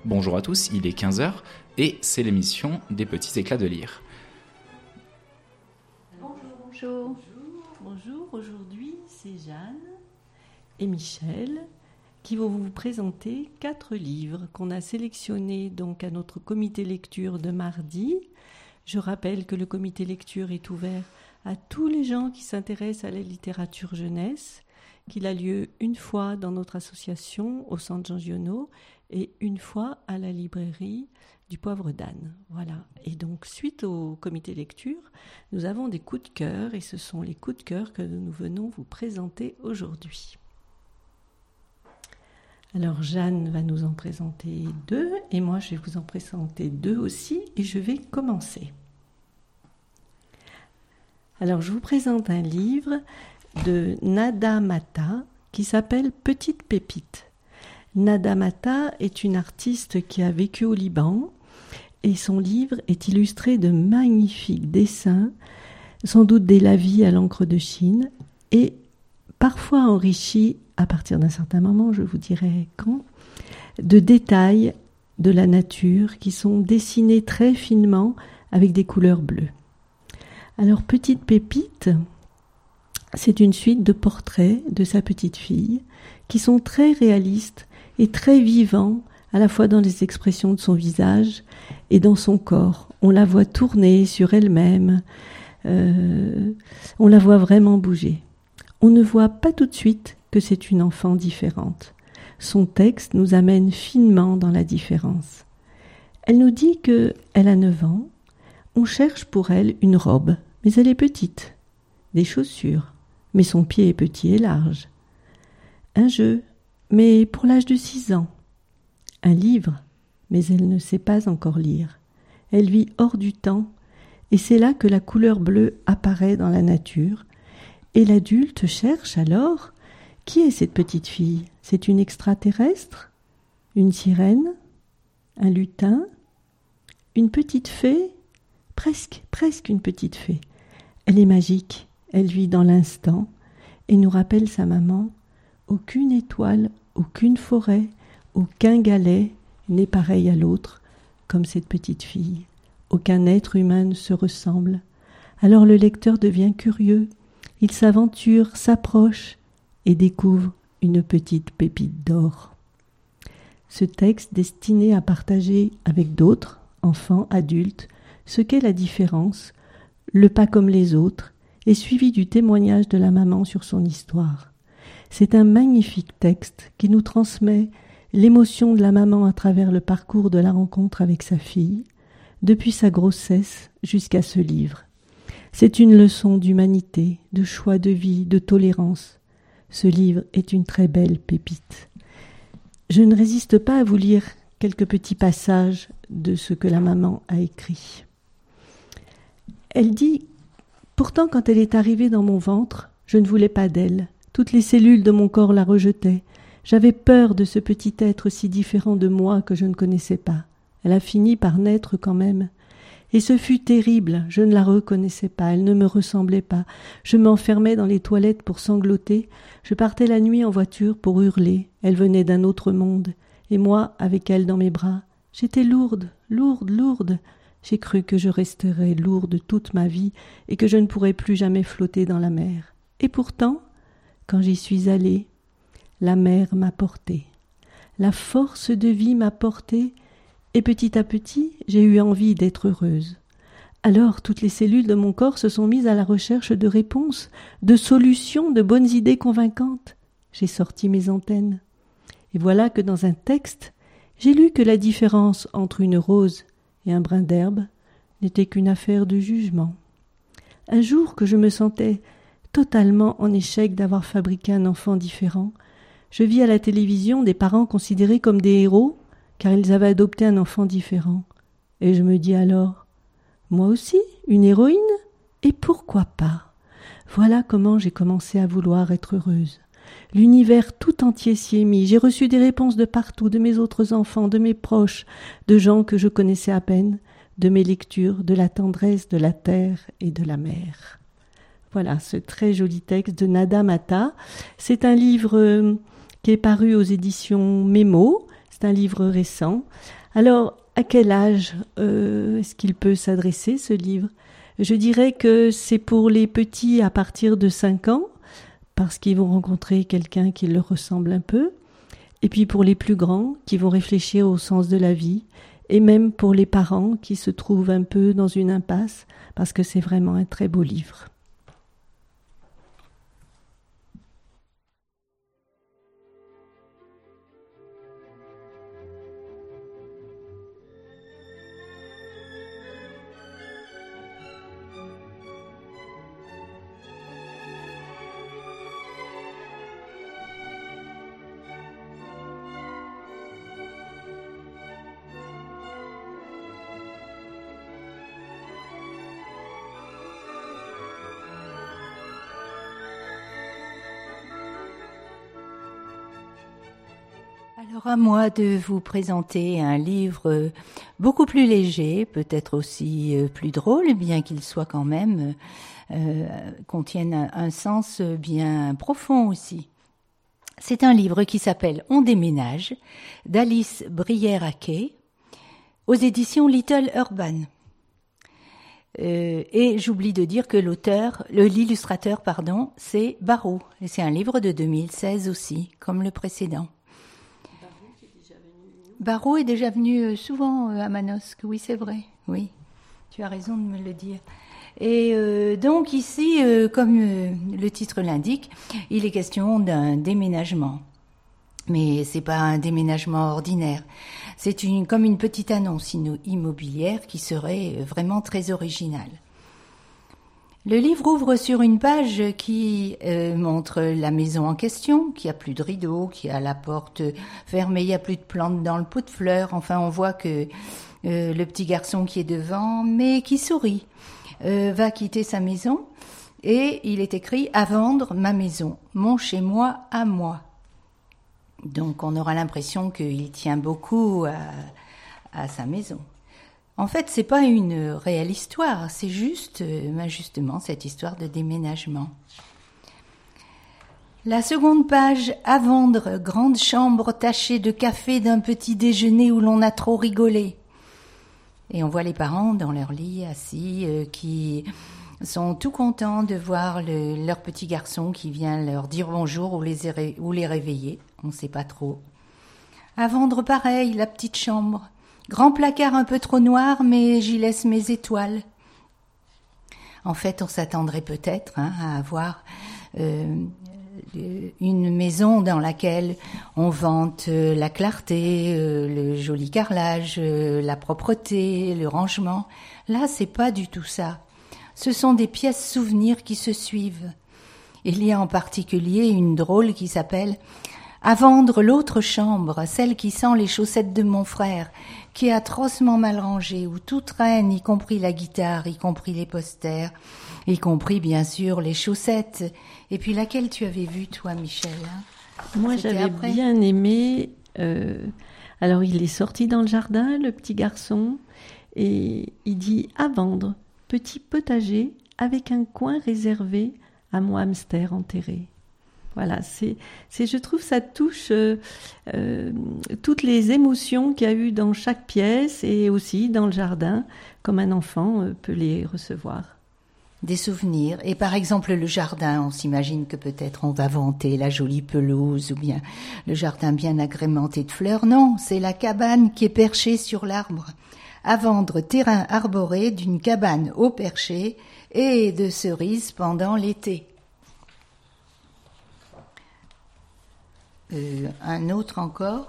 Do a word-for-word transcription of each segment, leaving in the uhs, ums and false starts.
Bonjour à tous, il est quinze heures et c'est l'émission des petits éclats de lire. Bonjour, bonjour. Bonjour, aujourd'hui c'est Jeanne et Michel qui vont vous présenter quatre livres qu'on a sélectionnés donc à notre comité lecture de mardi. Je rappelle que le comité lecture est ouvert à tous les gens qui s'intéressent à la littérature jeunesse, qu'il a lieu une fois dans notre association au Centre Jean Giono et une fois à la librairie du Poivre d'Âne. Voilà. Et donc, suite au comité lecture, nous avons des coups de cœur et ce sont les coups de cœur que nous venons vous présenter aujourd'hui. Alors, Jeanne va nous en présenter deux et moi, je vais vous en présenter deux aussi et je vais commencer. Alors, je vous présente un livre de Nada Mata qui s'appelle Petite Pépite. Nada Mata est une artiste qui a vécu au Liban et son livre est illustré de magnifiques dessins, sans doute des lavis à l'encre de Chine et parfois enrichi à partir d'un certain moment, je vous dirai quand, de détails de la nature qui sont dessinés très finement avec des couleurs bleues. Alors, Petite Pépite, c'est une suite de portraits de sa petite fille qui sont très réalistes et très vivants à la fois dans les expressions de son visage et dans son corps. On la voit tourner sur elle-même, euh, on la voit vraiment bouger. On ne voit pas tout de suite que c'est une enfant différente. Son texte nous amène finement dans la différence. Elle nous dit qu'elle a neuf ans, on cherche pour elle une robe, mais elle est petite, des chaussures, mais son pied est petit et large. Un jeu, mais pour l'âge de six ans. Un livre, mais elle ne sait pas encore lire. Elle vit hors du temps, et c'est là que la couleur bleue apparaît dans la nature. Et l'adulte cherche alors, qui est cette petite fille ? C'est une extraterrestre ? Une sirène ? Un lutin ? Une petite fée ? Presque, presque une petite fée. Elle est magique, elle vit dans l'instant, et nous rappelle sa maman. Aucune étoile, aucune forêt, aucun galet n'est pareil à l'autre, comme cette petite fille. Aucun être humain ne se ressemble. Alors le lecteur devient curieux. Il s'aventure, s'approche et découvre une petite pépite d'or. Ce texte destiné à partager avec d'autres, enfants, adultes, ce qu'est la différence, le pas comme les autres, est suivi du témoignage de la maman sur son histoire. C'est un magnifique texte qui nous transmet l'émotion de la maman à travers le parcours de la rencontre avec sa fille, depuis sa grossesse jusqu'à ce livre. C'est une leçon d'humanité, de choix de vie, de tolérance. Ce livre est une très belle pépite. Je ne résiste pas à vous lire quelques petits passages de ce que la maman a écrit. Elle dit « Pourtant, quand elle est arrivée dans mon ventre, je ne voulais pas d'elle. Toutes les cellules de mon corps la rejetaient. J'avais peur de ce petit être si différent de moi que je ne connaissais pas. Elle a fini par naître quand même. Et ce fut terrible, je ne la reconnaissais pas, elle ne me ressemblait pas. Je m'enfermais dans les toilettes pour sangloter. Je partais la nuit en voiture pour hurler. Elle venait d'un autre monde. Et moi, avec elle dans mes bras. J'étais lourde, lourde, lourde. J'ai cru que je resterais lourde toute ma vie et que je ne pourrais plus jamais flotter dans la mer. Et pourtant, quand j'y suis allée, la mer m'a portée. La force de vie m'a portée et petit à petit, j'ai eu envie d'être heureuse. Alors, toutes les cellules de mon corps se sont mises à la recherche de réponses, de solutions, de bonnes idées convaincantes. J'ai sorti mes antennes. Et voilà que dans un texte, j'ai lu que la différence entre une rose et un brin d'herbe n'était qu'une affaire de jugement. Un jour que je me sentais totalement en échec d'avoir fabriqué un enfant différent, je vis à la télévision des parents considérés comme des héros car ils avaient adopté un enfant différent. Et je me dis alors, moi aussi, une héroïne ? Et pourquoi pas ? Voilà comment j'ai commencé à vouloir être heureuse. L'univers tout entier s'y est mis. J'ai reçu des réponses de partout, de mes autres enfants, de mes proches, de gens que je connaissais à peine, de mes lectures, de la tendresse de la terre et de la mer. Voilà, ce très joli texte de Nada Mata. C'est un livre qui est paru aux éditions Mémo C'est un livre récent. Alors, à quel âge euh, est-ce qu'il peut s'adresser, ce livre ? Je dirais que c'est pour les petits à partir de cinq ans, parce qu'ils vont rencontrer quelqu'un qui leur ressemble un peu, et puis pour les plus grands, qui vont réfléchir au sens de la vie, et même pour les parents qui se trouvent un peu dans une impasse, parce que c'est vraiment un très beau livre. Alors à moi de vous présenter un livre beaucoup plus léger, peut-être aussi plus drôle, bien qu'il soit quand même, euh, contienne un, un sens bien profond aussi. C'est un livre qui s'appelle « On déménage » d'Alice Brière-Aquet aux éditions Little Urban. Euh, et j'oublie de dire que l'auteur, le, l'illustrateur, pardon, c'est Barrault. Et c'est un livre de deux mille seize aussi, comme le précédent. Barrault est déjà venu souvent à Manosque, oui c'est vrai, oui, tu as raison de me le dire. Et euh, donc ici, euh, comme euh, le titre l'indique, il est question d'un déménagement. Mais c'est pas un déménagement ordinaire, c'est une, comme une petite annonce immobilière qui serait vraiment très originale. Le livre ouvre sur une page qui euh, montre la maison en question, qui a plus de rideaux, qui a la porte fermée, il n'y a plus de plantes dans le pot de fleurs. Enfin, on voit que euh, le petit garçon qui est devant, mais qui sourit, euh, va quitter sa maison. Et il est écrit « À vendre ma maison, mon chez-moi à moi ». Donc, on aura l'impression qu'il tient beaucoup à, à sa maison. En fait, c'est pas une réelle histoire, c'est juste, euh, justement, cette histoire de déménagement. La seconde page, à vendre, grande chambre tachée de café d'un petit déjeuner où l'on a trop rigolé. Et on voit les parents dans leur lit, assis, euh, qui sont tout contents de voir le, leur petit garçon qui vient leur dire bonjour ou les, ré, ou les réveiller, on ne sait pas trop. À vendre pareil, la petite chambre. Grand placard un peu trop noir, mais j'y laisse mes étoiles. En fait, on s'attendrait peut-être hein, à avoir euh, une maison dans laquelle on vante la clarté, euh, le joli carrelage, euh, la propreté, le rangement. Là, c'est pas du tout ça. Ce sont des pièces souvenirs qui se suivent. Il y a en particulier une drôle qui s'appelle « À vendre l'autre chambre, celle qui sent les chaussettes de mon frère », qui est atrocement mal rangée, où tout traîne, y compris la guitare, y compris les posters, y compris bien sûr les chaussettes. Et puis laquelle tu avais vue, toi, Michel hein? Moi, C'était j'avais après bien aimé. Euh, alors, il est sorti dans le jardin, le petit garçon, et il dit « À vendre, petit potager avec un coin réservé à mon hamster enterré ». Voilà, c'est, c'est, je trouve ça touche euh, euh, toutes les émotions qu'il y a eu dans chaque pièce et aussi dans le jardin, comme un enfant euh, peut les recevoir. Des souvenirs. Et par exemple, le jardin, on s'imagine que peut-être on va vanter la jolie pelouse ou bien le jardin bien agrémenté de fleurs. Non, c'est la cabane qui est perchée sur l'arbre. À vendre terrain arboré d'une cabane au perché et de cerises pendant l'été. Euh, un autre encore.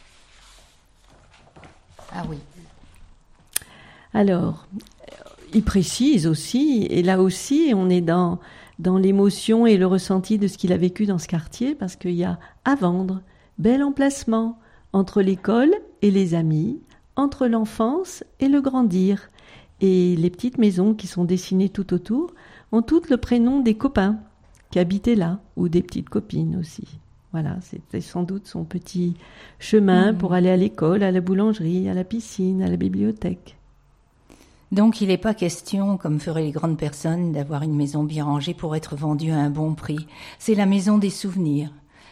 Ah oui. Alors, il précise aussi, et là aussi, on est dans, dans l'émotion et le ressenti de ce qu'il a vécu dans ce quartier, parce qu'il y a à vendre, bel emplacement, entre l'école et les amis, entre l'enfance et le grandir. Et les petites maisons qui sont dessinées tout autour ont toutes le prénom des copains qui habitaient là, ou des petites copines aussi. Voilà, c'était sans doute son petit chemin mmh. pour aller à l'école, à la boulangerie, à la piscine, à la bibliothèque. Donc il n'est pas question, comme feraient les grandes personnes, d'avoir une maison bien rangée pour être vendue à un bon prix. C'est la maison des souvenirs.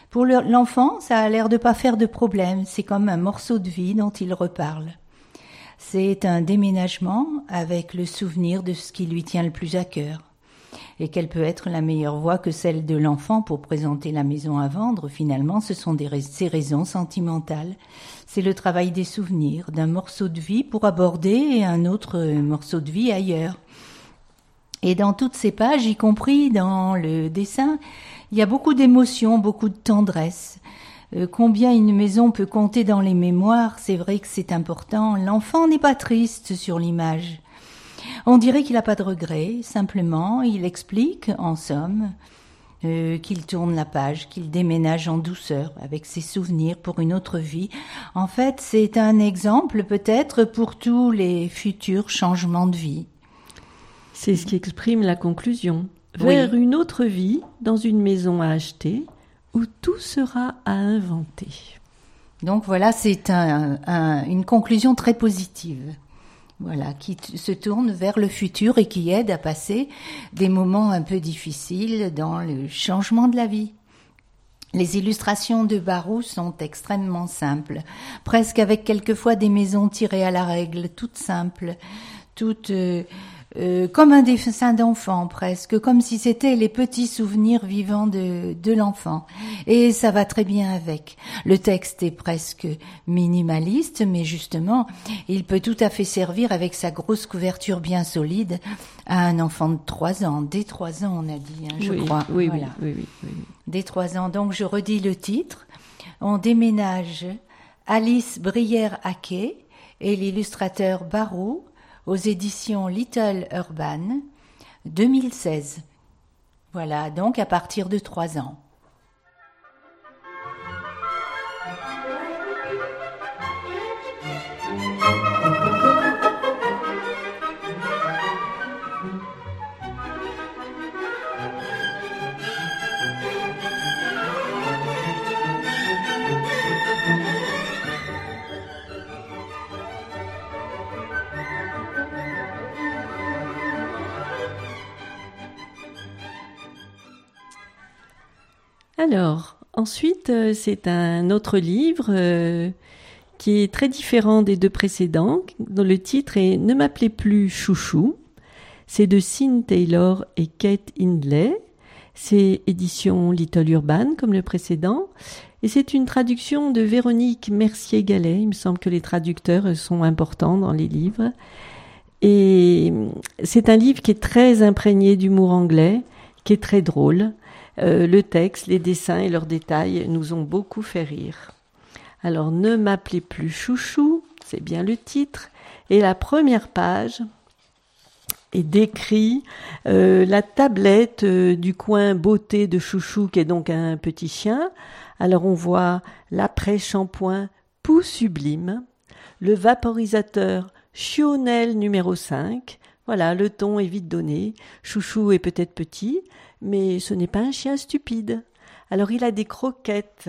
Pour le, l'enfant, ça a l'air de pas faire de problème. C'est comme un morceau de vie dont il reparle. C'est un déménagement avec le souvenir de ce qui lui tient le plus à cœur. Et quelle peut être la meilleure voie que celle de l'enfant pour présenter la maison à vendre? Finalement, ce sont des rais- ces raisons sentimentales. C'est le travail des souvenirs, d'un morceau de vie pour aborder un autre morceau de vie ailleurs. Et dans toutes ces pages, y compris dans le dessin, il y a beaucoup d'émotions, beaucoup de tendresse. Euh, combien une maison peut compter dans les mémoires, c'est vrai que c'est important. L'enfant n'est pas triste sur l'image. On dirait qu'il n'a pas de regrets, simplement, il explique, en somme, euh, qu'il tourne la page, qu'il déménage en douceur, avec ses souvenirs pour une autre vie. En fait, c'est un exemple, peut-être, pour tous les futurs changements de vie. C'est ce qui exprime la conclusion. Vers Oui. une autre vie, dans une maison à acheter, où tout sera à inventer. Donc voilà, c'est un, un, une conclusion très positive. Voilà, qui t- se tourne vers le futur et qui aide à passer des moments un peu difficiles dans le changement de la vie. Les illustrations de Barou sont extrêmement simples, presque avec quelquefois des maisons tirées à la règle, toutes simples, toutes euh, euh, comme un dessin d'enfant presque, comme si c'était les petits souvenirs vivants de, de l'enfant. Et ça va très bien avec. Le texte est presque minimaliste, mais justement, il peut tout à fait servir avec sa grosse couverture bien solide à un enfant de trois ans. Dès trois ans, on a dit, hein, je oui, crois. Oui, Voilà. oui, oui, oui, oui. Dès trois ans. Donc, je redis le titre. On déménage Alice Brière-Haquet et l'illustrateur Barou aux éditions Little Urban, deux mille seize. Voilà, donc à partir de trois ans. Alors, ensuite, euh, c'est un autre livre euh, qui est très différent des deux précédents, dont le titre est « Ne m'appelez plus Chouchou ». C'est de Sean Taylor et Kate Hindley. C'est édition Little Urban, comme le précédent. Et c'est une traduction de Véronique Mercier-Gallet. Il me semble que les traducteurs sont importants dans les livres. Et c'est un livre qui est très imprégné d'humour anglais, qui est très drôle. Euh, le texte, les dessins et leurs détails nous ont beaucoup fait rire. Alors, ne m'appelez plus Chouchou, c'est bien le titre. Et la première page est décrit euh, la tablette euh, du coin beauté de Chouchou, qui est donc un petit chien. Alors, on voit l'après-shampoing Pou Sublime, le vaporisateur Chionel numéro cinq. Voilà, le ton est vite donné. Chouchou est peut-être petit, mais ce n'est pas un chien stupide. Alors il a des croquettes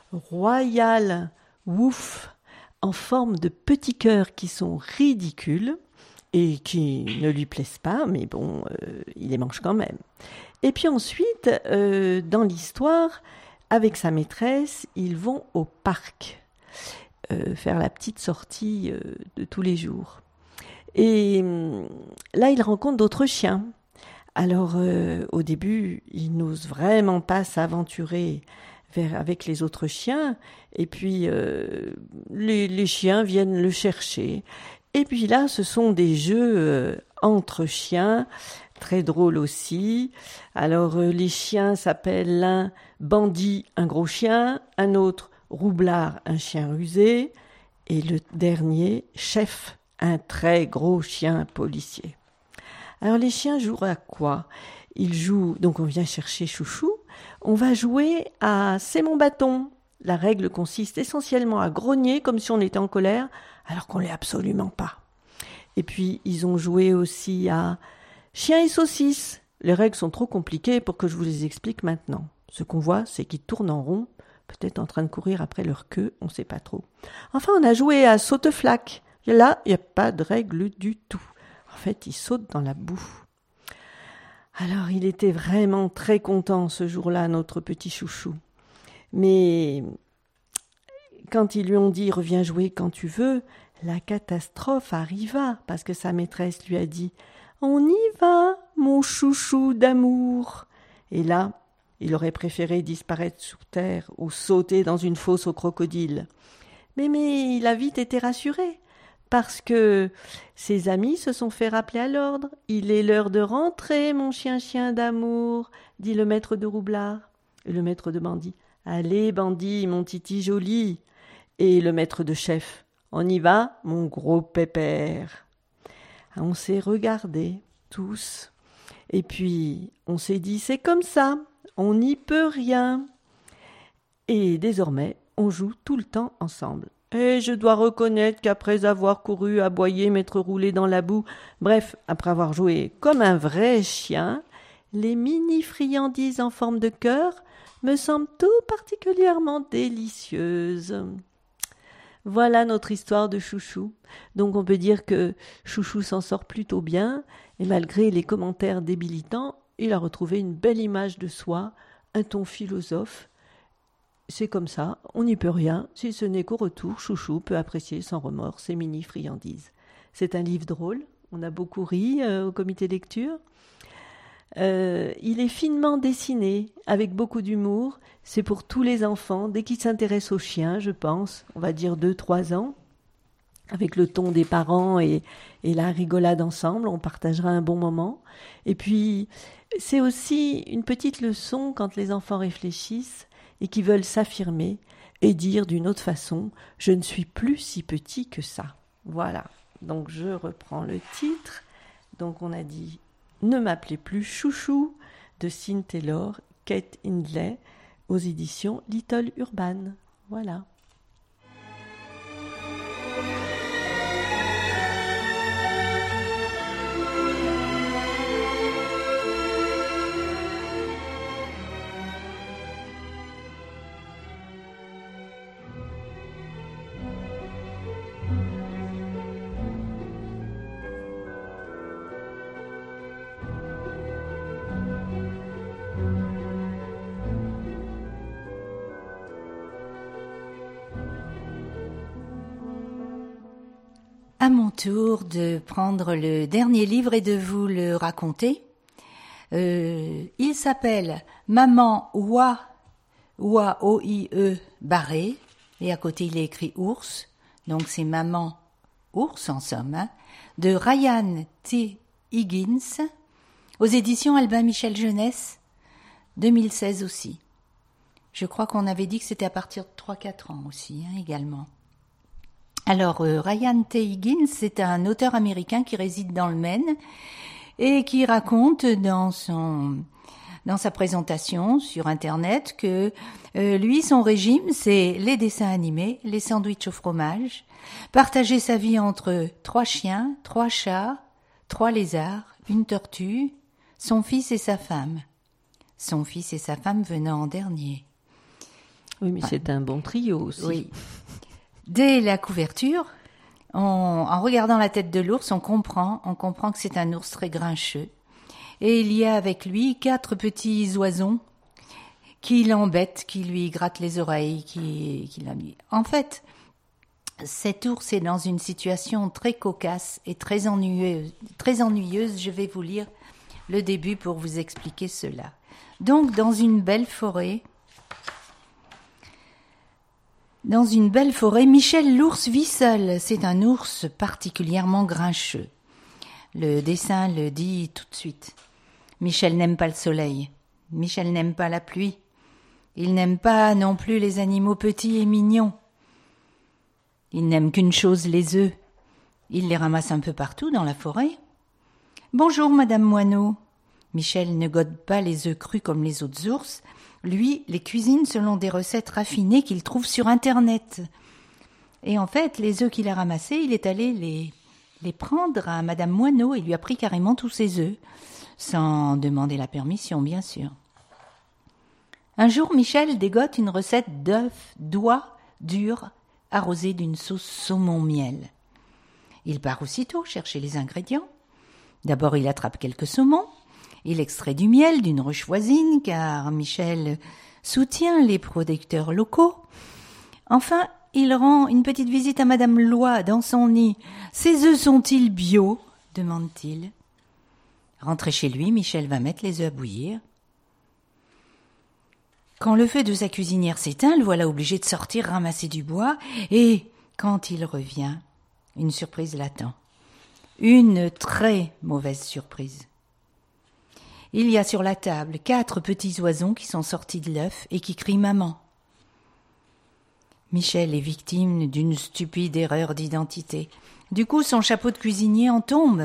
Royal Wouf en forme de petits cœurs qui sont ridicules et qui ne lui plaisent pas, mais bon, euh, il les mange quand même. Et puis ensuite, euh, dans l'histoire, avec sa maîtresse, ils vont au parc euh, faire la petite sortie euh, de tous les jours. Et là, il rencontre d'autres chiens. Alors, euh, au début, il n'ose vraiment pas s'aventurer vers, avec les autres chiens. Et puis, euh, les, les chiens viennent le chercher. Et puis là, ce sont des jeux euh, entre chiens, très drôles aussi. Alors, euh, les chiens s'appellent l'un Bandit, un gros chien, un autre Roublard, un chien rusé, et le dernier Chef, un très gros chien policier. Alors les chiens jouent à quoi? Ils jouent, donc on vient chercher Chouchou, on va jouer à C'est mon bâton. La règle consiste essentiellement à grogner comme si on était en colère, alors qu'on l'est absolument pas. Et puis ils ont joué aussi à Chien et saucisse. Les règles sont trop compliquées pour que je vous les explique maintenant. Ce qu'on voit, c'est qu'ils tournent en rond, peut-être en train de courir après leur queue, on ne sait pas trop. Enfin, on a joué à Saute-flaque. Et là, il n'y a pas de règle du tout. En fait, il saute dans la boue. Alors, il était vraiment très content ce jour-là, notre petit chouchou. Mais quand ils lui ont dit « reviens jouer quand tu veux », la catastrophe arriva parce que sa maîtresse lui a dit « on y va, mon chouchou d'amour ». Et là, il aurait préféré disparaître sous terre ou sauter dans une fosse aux crocodiles. Mais, mais il a vite été rassuré parce que ses amis se sont fait rappeler à l'ordre. « Il est l'heure de rentrer, mon chien-chien d'amour », dit le maître de Roublard. Et le maître de Bandit « allez, Bandit, mon titi joli ». Et le maître de Chef « on y va, mon gros pépère ». On s'est regardés, tous. Et puis, on s'est dit « c'est comme ça, on n'y peut rien ». Et désormais, on joue tout le temps ensemble. Et je dois reconnaître qu'après avoir couru, aboyé, m'être roulé dans la boue, bref, après avoir joué comme un vrai chien, les mini-friandises en forme de cœur me semblent tout particulièrement délicieuses. Voilà notre histoire de Chouchou. Donc on peut dire que Chouchou s'en sort plutôt bien, et malgré les commentaires débilitants, il a retrouvé une belle image de soi, un ton philosophe. C'est comme ça, on n'y peut rien, si ce n'est qu'au retour, Chouchou peut apprécier sans remords ses mini-friandises. C'est un livre drôle, on a beaucoup ri euh, au comité lecture. Euh, il est finement dessiné, avec beaucoup d'humour. C'est pour tous les enfants, dès qu'ils s'intéressent aux chiens, je pense, on va dire deux trois ans. Avec le ton des parents et, et la rigolade ensemble, on partagera un bon moment. Et puis, c'est aussi une petite leçon quand les enfants réfléchissent et qui veulent s'affirmer et dire d'une autre façon « je ne suis plus si petit que ça ». Voilà, donc je reprends le titre. Donc on a dit « Ne m'appelez plus Chouchou » de Sean Taylor, Kate Hindley, aux éditions Little Urban. Voilà. À mon tour de prendre le dernier livre et de vous le raconter. Euh, il s'appelle Maman Oie, Oie, O I E, barré, et à côté il est écrit ours, donc c'est Maman Ours en somme, hein, de Ryan T. Higgins, aux éditions Albin Michel Jeunesse, deux mille seize aussi. Je crois qu'on avait dit que c'était à partir de trois quatre ans aussi, hein, également. Alors, euh, Ryan T. Higgins, c'est un auteur américain qui réside dans le Maine et qui raconte dans son dans sa présentation sur Internet que euh, lui, son régime, c'est les dessins animés, les sandwichs au fromage, partager sa vie entre trois chiens, trois chats, trois lézards, une tortue, son fils et sa femme. Son fils et sa femme venant en dernier. Oui, mais enfin, c'est un bon trio aussi. Oui. Dès la couverture, on, en regardant la tête de l'ours, on comprend, on comprend que c'est un ours très grincheux. Et il y a avec lui quatre petits oisons qui l'embêtent, qui lui grattent les oreilles, qui, qui l'ennuient. En fait, cet ours est dans une situation très cocasse et très ennuyeuse. Très ennuyeuse. Je vais vous lire le début pour vous expliquer cela. Donc, dans une belle forêt, Dans une belle forêt, Michel l'ours vit seul. C'est un ours particulièrement grincheux. Le dessin le dit tout de suite. Michel n'aime pas le soleil. Michel n'aime pas la pluie. Il n'aime pas non plus les animaux petits et mignons. Il n'aime qu'une chose, les œufs. Il les ramasse un peu partout dans la forêt. « Bonjour, Madame Moineau. » Michel ne gode pas les œufs crus comme les autres ours. Lui, les cuisine selon des recettes raffinées qu'il trouve sur Internet. Et en fait, les œufs qu'il a ramassés, il est allé les, les prendre à Madame Moineau et lui a pris carrément tous ses œufs, sans demander la permission, bien sûr. Un jour, Michel dégote une recette d'œufs d'oie durs arrosés d'une sauce saumon-miel. Il part aussitôt chercher les ingrédients. D'abord, il attrape quelques saumons. Il extrait du miel d'une ruche voisine, car Michel soutient les producteurs locaux. Enfin, il rend une petite visite à Madame Loy dans son nid. « Ces œufs sont-ils bio ?» demande-t-il. Rentré chez lui, Michel va mettre les œufs à bouillir. Quand le feu de sa cuisinière s'éteint, le voilà obligé de sortir ramasser du bois, et quand il revient, une surprise l'attend. Une très mauvaise surprise. Il y a sur la table quatre petits oisons qui sont sortis de l'œuf et qui crient « Maman ». Michel est victime d'une stupide erreur d'identité. Du coup, son chapeau de cuisinier en tombe.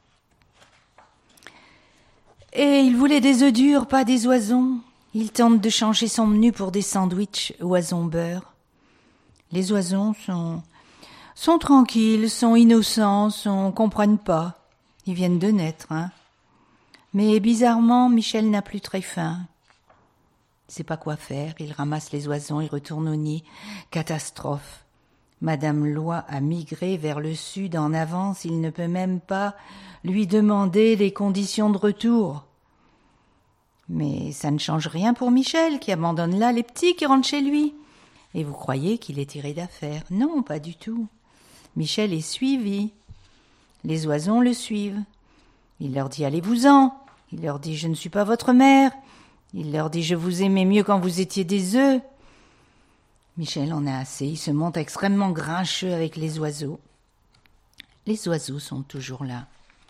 Et il voulait des œufs durs, pas des oisons. Il tente de changer son menu pour des sandwichs oison beurre. Les oisons sont, sont tranquilles, sont innocents, sont, comprennent pas. Ils viennent de naître, hein. Mais bizarrement, Michel n'a plus très faim. Il sait pas quoi faire, il ramasse les oisons, il retourne au nid. Catastrophe. Madame Loy a migré vers le sud en avance, il ne peut même pas lui demander les conditions de retour. Mais ça ne change rien pour Michel, qui abandonne là les petits qui rentrent chez lui. Et vous croyez qu'il est tiré d'affaire? Non, pas du tout. Michel est suivi. Les oisons le suivent. Il leur dit « Allez-vous-en ». Il leur dit « Je ne suis pas votre mère ». Il leur dit « Je vous aimais mieux quand vous étiez des œufs ». Michel en a assez, il se montre extrêmement grincheux avec les oiseaux. Les oiseaux sont toujours là.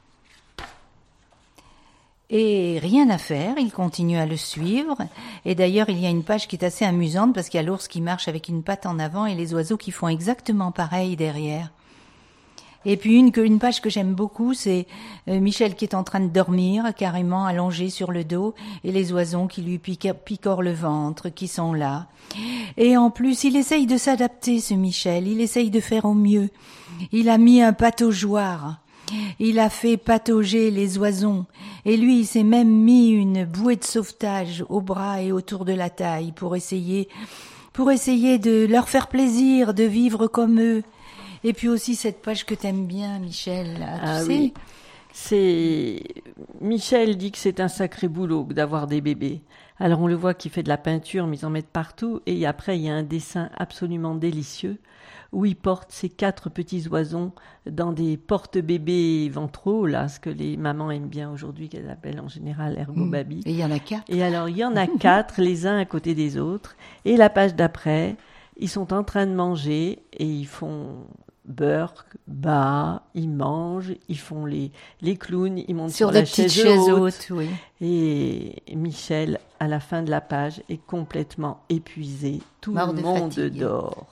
Et rien à faire, il continue à le suivre. Et d'ailleurs, il y a une page qui est assez amusante parce qu'il y a l'ours qui marche avec une patte en avant et les oiseaux qui font exactement pareil derrière. Et puis une, une page que j'aime beaucoup, c'est Michel qui est en train de dormir, carrément allongé sur le dos, et les oiseaux qui lui picorent le ventre, qui sont là. Et en plus, il essaye de s'adapter, ce Michel, il essaye de faire au mieux. Il a mis un pataugeoir, il a fait patauger les oisons, et lui, il s'est même mis une bouée de sauvetage au bras et autour de la taille pour essayer, pour essayer de leur faire plaisir, de vivre comme eux. Et puis aussi cette page que t'aimes bien, Michel, là, ah, tu oui. sais. C'est Michel dit que c'est un sacré boulot d'avoir des bébés. Alors on le voit qu'il fait de la peinture, mais ils en mettent partout. Et après, il y a un dessin absolument délicieux où il porte ces quatre petits oisons dans des porte-bébés ventraux, là, ce que les mamans aiment bien aujourd'hui, qu'elles appellent en général ergobaby. Et il y en a quatre. Et alors, il y en a quatre, les uns à côté des autres. Et la page d'après, ils sont en train de manger et ils font beurre, bas, ils mangent, ils font les, les clowns, ils montent sur, sur la chaise haute. haute oui. Et Michel, à la fin de la page, est complètement épuisé. Tout Mort le monde fatigue. Dort.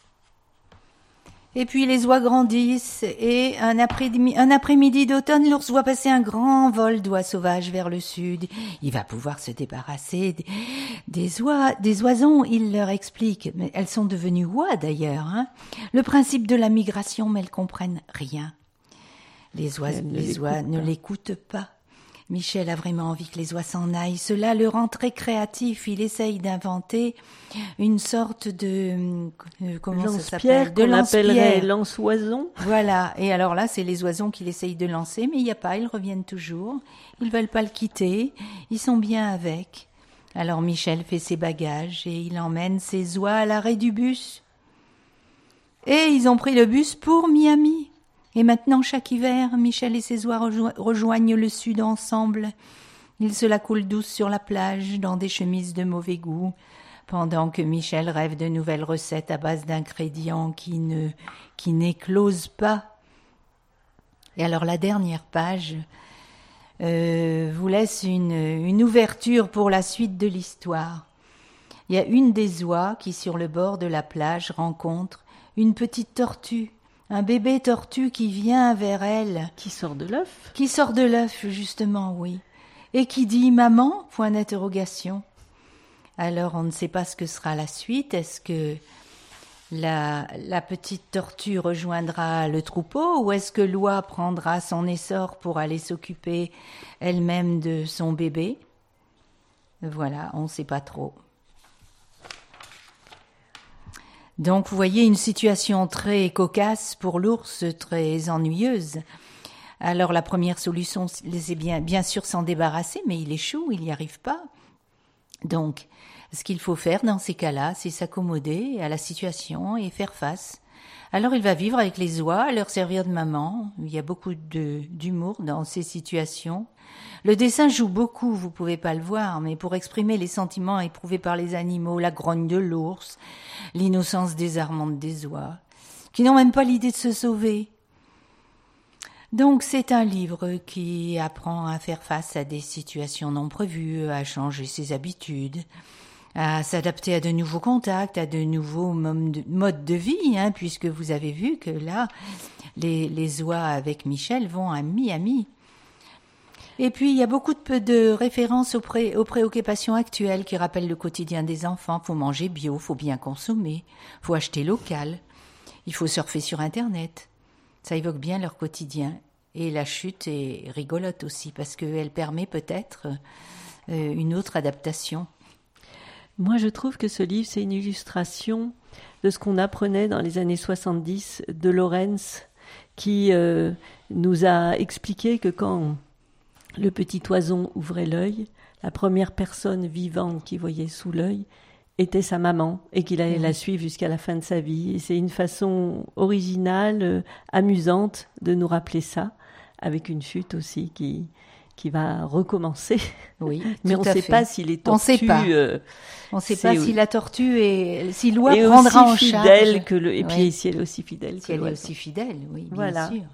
Et puis les oies grandissent et un après-midi, un après-midi d'automne, l'ours voit passer un grand vol d'oies sauvages vers le sud. Il va pouvoir se débarrasser des, des oies, des oisons, il leur explique. Mais elles sont devenues oies d'ailleurs, hein. Le principe de la migration, mais elles comprennent rien. Les oies, les oies ne l'écoutent pas. Michel a vraiment envie que les oies s'en aillent. Cela le rend très créatif. Il essaye d'inventer une sorte de... Euh, comment ça s'appelle ? De lance-pierre. Lance-oison. Voilà. Et alors là, c'est les oisons qu'il essaye de lancer, mais il n'y a pas. Ils reviennent toujours. Ils veulent pas le quitter. Ils sont bien avec. Alors Michel fait ses bagages et il emmène ses oies à l'arrêt du bus. Et ils ont pris le bus pour Miami. Et maintenant, chaque hiver, Michel et ses oies rejo- rejoignent le sud ensemble. Ils se la coulent douce sur la plage, dans des chemises de mauvais goût, pendant que Michel rêve de nouvelles recettes à base d'ingrédients qui ne, qui n'éclosent pas. Et alors, la dernière page euh, vous laisse une, une ouverture pour la suite de l'histoire. Il y a une des oies qui, sur le bord de la plage, rencontre une petite tortue. Un bébé tortue qui vient vers elle. Qui sort de l'œuf. Qui sort de l'œuf, justement, oui. Et qui dit « Maman ?» point d'interrogation. Alors, on ne sait pas ce que sera la suite. Est-ce que la, la petite tortue rejoindra le troupeau ou est-ce que l'oie prendra son essor pour aller s'occuper elle-même de son bébé? Voilà, on ne sait pas trop. Donc, vous voyez une situation très cocasse pour l'ours, très ennuyeuse. Alors, la première solution, c'est bien, bien sûr s'en débarrasser, mais il échoue, il n'y arrive pas. Donc, ce qu'il faut faire dans ces cas-là, c'est s'accommoder à la situation et faire face. Alors il va vivre avec les oies, leur servir de maman. Il y a beaucoup de, d'humour dans ces situations. Le dessin joue beaucoup, vous pouvez pas le voir, mais pour exprimer les sentiments éprouvés par les animaux, la grogne de l'ours, l'innocence désarmante des oies, qui n'ont même pas l'idée de se sauver. Donc c'est un livre qui apprend à faire face à des situations non prévues, à changer ses habitudes, à s'adapter à de nouveaux contacts, à de nouveaux modes de vie, hein, puisque vous avez vu que là, les, les oies avec Michel vont à mi-ami. Et puis, il y a beaucoup de, de références aux, pré, aux préoccupations actuelles qui rappellent le quotidien des enfants. Faut manger bio, faut bien consommer, faut acheter local, il faut surfer sur Internet. Ça évoque bien leur quotidien. Et la chute est rigolote aussi, parce qu'elle permet peut-être euh, une autre adaptation. Moi, je trouve que ce livre, c'est une illustration de ce qu'on apprenait dans les années soixante-dix de Lorenz, qui euh, nous a expliqué que quand le petit oison ouvrait l'œil, la première personne vivante qu'il voyait sous l'œil était sa maman et qu'il allait mmh. la suivre jusqu'à la fin de sa vie. Et c'est une façon originale, euh, amusante de nous rappeler ça, avec une chute aussi qui... qui va recommencer. Oui, mais on ne sait pas si les tortues... On sait pas. Euh, on ne sait pas si la tortue est... Si l'oie est prendra en aussi charge... fidèle que le... Et oui. puis si elle est aussi fidèle si que elle l'oiseau. est aussi fidèle, oui, bien voilà. sûr.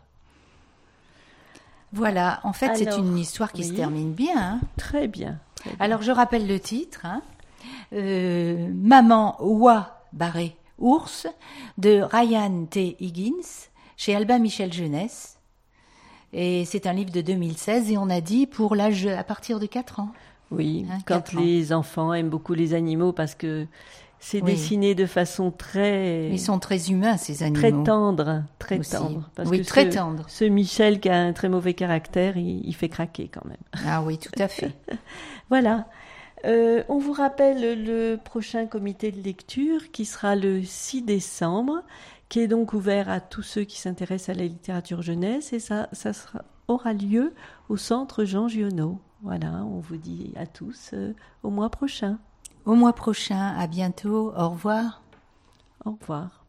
Voilà, en fait, Alors, c'est une histoire qui oui. se termine bien. Hein. Très bien. Très bien. Alors, je rappelle le titre. Hein. Euh, Maman, oie, barré, ours, de Ryan T. Higgins, chez Albin Michel Jeunesse. Et c'est un livre de deux mille seize et on a dit pour l'âge à partir de quatre ans. Oui, hein, quand les ans. enfants aiment beaucoup les animaux parce que c'est oui. dessiné de façon très... Ils sont très humains, ces animaux. Très tendre, très aussi. tendre. Parce oui, que très ce, tendre. Ce Michel qui a un très mauvais caractère, il, il fait craquer quand même. Ah oui, tout à fait. Voilà. Euh, on vous rappelle le prochain comité de lecture qui sera le six décembre, qui est donc ouvert à tous ceux qui s'intéressent à la littérature jeunesse, et ça, ça sera, aura lieu au centre Jean Giono. Voilà, on vous dit à tous euh, au mois prochain. Au mois prochain, à bientôt, au revoir. Au revoir.